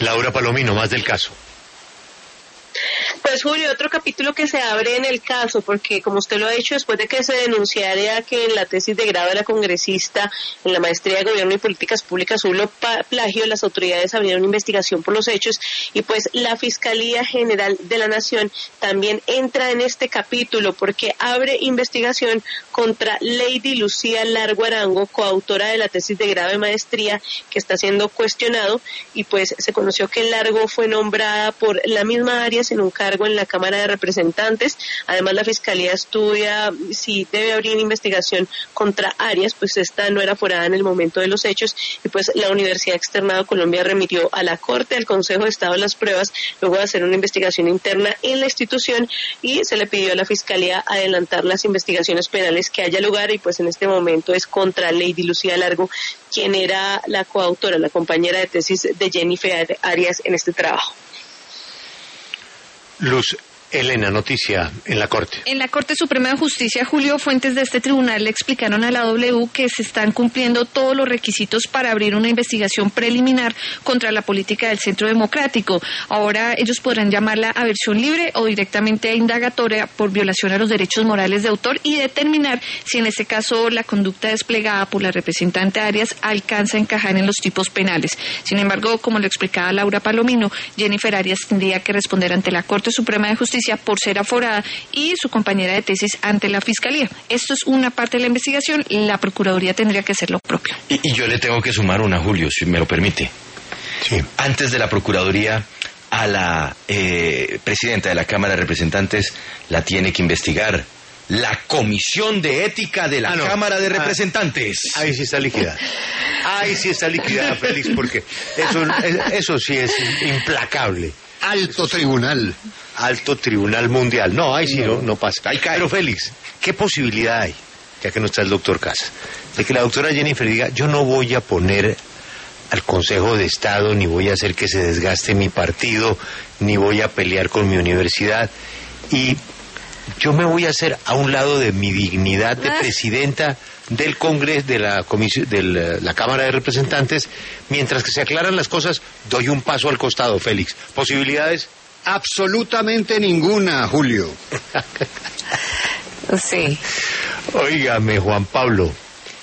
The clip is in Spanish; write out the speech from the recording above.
Laura Palomino, más del caso. Pues Julio, otro capítulo que se abre en el caso, porque como usted lo ha dicho, después de que se denunciara que en la tesis de grado de la congresista en la maestría de Gobierno y Políticas Públicas hubo plagio, las autoridades abrieron investigación por los hechos y pues la Fiscalía General de la Nación también entra en este capítulo porque abre investigación contra Lady Lucía Largo Arango, coautora de la tesis de grado de maestría que está siendo cuestionado, y pues se conoció que Largo fue nombrada por la misma Arias en un cargo en la Cámara de Representantes. Además, la Fiscalía estudia si debe abrir investigación contra Arias, pues esta no era forada en el momento de los hechos, y pues la Universidad Externado Colombia remitió a la Corte, al Consejo de Estado, las pruebas, luego de hacer una investigación interna en la institución, y se le pidió a la Fiscalía adelantar las investigaciones penales que haya lugar, y pues en este momento es contra Lady Lucía Largo, quien era la coautora, la compañera de tesis de Jennifer Arias en este trabajo. Luz, Elena, noticia en la Corte. En la Corte Suprema de Justicia, Julio, fuentes de este tribunal le explicaron a la W que se están cumpliendo todos los requisitos para abrir una investigación preliminar contra la política del Centro Democrático. Ahora ellos podrán llamarla aversión libre o directamente a indagatoria por violación a los derechos morales de autor y determinar si en este caso la conducta desplegada por la representante Arias alcanza a encajar en los tipos penales. Sin embargo, como lo explicaba Laura Palomino, Jennifer Arias tendría que responder ante la Corte Suprema de Justicia por ser aforada y su compañera de tesis ante la Fiscalía. Esto es una parte de la investigación, la Procuraduría tendría que hacer lo propio. Y yo le tengo que sumar una, Julio, si me lo permite. Sí. Antes de la Procuraduría, a la presidenta de la Cámara de Representantes la tiene que investigar la Comisión de Ética de la Cámara de Representantes. Ahí sí está liquidada. Ahí sí está liquidada, Félix, porque eso sí es implacable. Alto Tribunal Mundial. No, ahí sí no pasa. Ahí cae. Pero Félix, ¿qué posibilidad hay, ya que no está el doctor Casas, de que la doctora Jennifer diga, yo no voy a poner al Consejo de Estado, ni voy a hacer que se desgaste mi partido, ni voy a pelear con mi universidad, y yo me voy a hacer a un lado de mi dignidad de presidenta del Congreso, de la Comisión, de la Cámara de Representantes, mientras que se aclaran las cosas, doy un paso al costado, Félix? ¿Posibilidades? Absolutamente ninguna, Julio. Sí. Óigame, Juan Pablo,